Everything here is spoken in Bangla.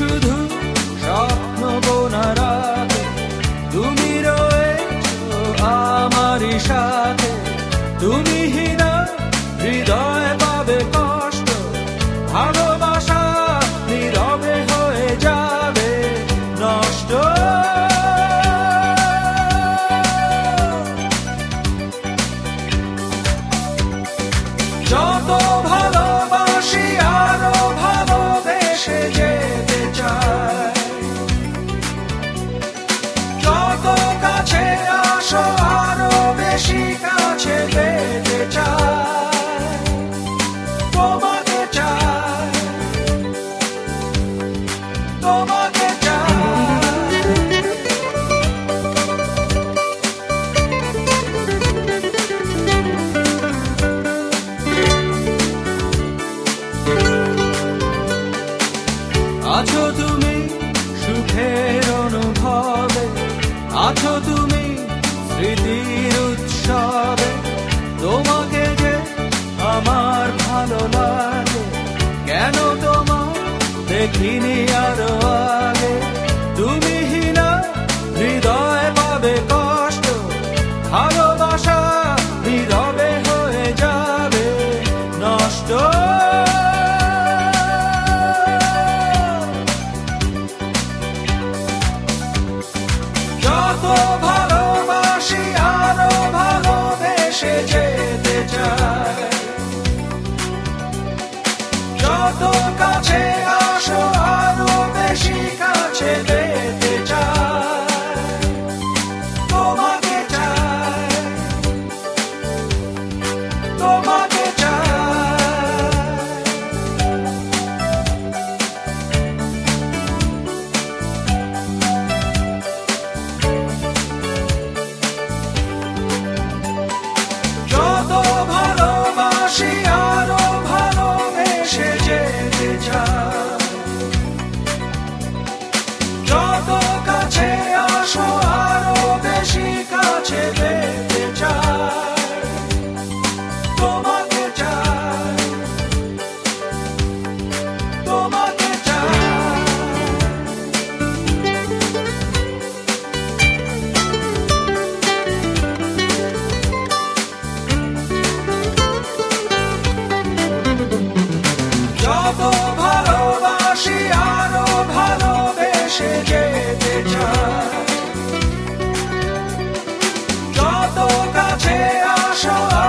শুধু স্বপ্ন বোনার আগে তুমি রয়েছো আমারই সাথে। তুমি হীনা হৃদয় পাবে কষ্ট, ভালোবাসা নীরবে হয়ে যাবে নষ্ট। যত ভালোবাসি আরো ভালোবেসে যেতে চাই, যত কাছে আসো আরো বেশি কাছে পেতে চাই, তোমাকে চাই, তোমাকে চাই। আছো তুমি সুখের অনুভবে, আছো তুমি স্মৃতির উৎসবে। তোমাকে যে আমার ভালো লাগে, কেন তোমার দেখিনি আরো আগে। তুমি হীনা হৃদয় পাবে কষ্ট, ভালোবাসা নীরবে হয়ে যাবে নষ্ট। যত ভালোবাসি আরো ভালোবেসে যেতে চাই, যত কাছে আসো আরো বেশি কাছে পেতে চাই, তোমাকে চাই, তোমাকে চাই। যত ভালোবাসি আরো ভালোবেসে যেতে চাই, যত কাছে আসো আরো বেশি কাছে পেতে চাই, তোমাকে চাই, তোমাকে চাই। যত ভালোবাসি আরো ভালোবেসে যেতে চাই, যত কাছে আসো